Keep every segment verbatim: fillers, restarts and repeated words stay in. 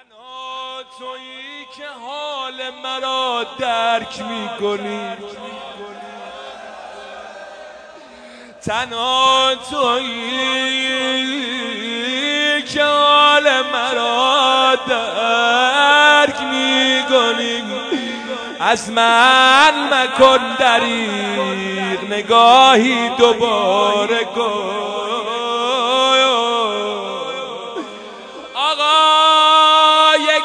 تنها تویی که حال مرا درک میکنی، تنها تویی که حال مرا درک میکنی. از من مکن دریغ، نگاهی دوباره کن. آقا یک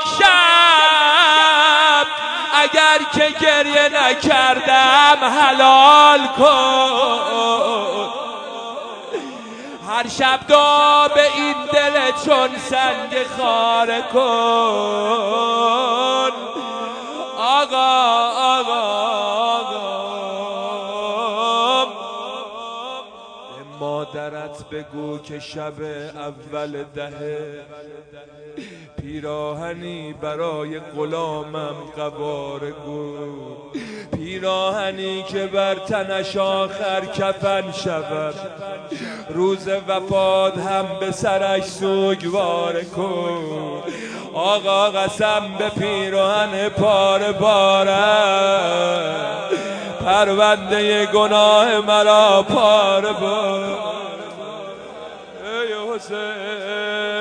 شب اگر که گریه نکردم حلال کن. هر شب دعا به این دل چون سنگ خاره کن. آقا آقا آقا به مادرت بگو که شب اول دهه پیراهنی برای غلامم قواره گو، پیراهنی که بر تنش آخر کفن شود، روز وفات هم به سرش سوگوار کن. آقا قسم به پیراهن پاره بارم، پرونده گناه مرا پاره بار. ای حسین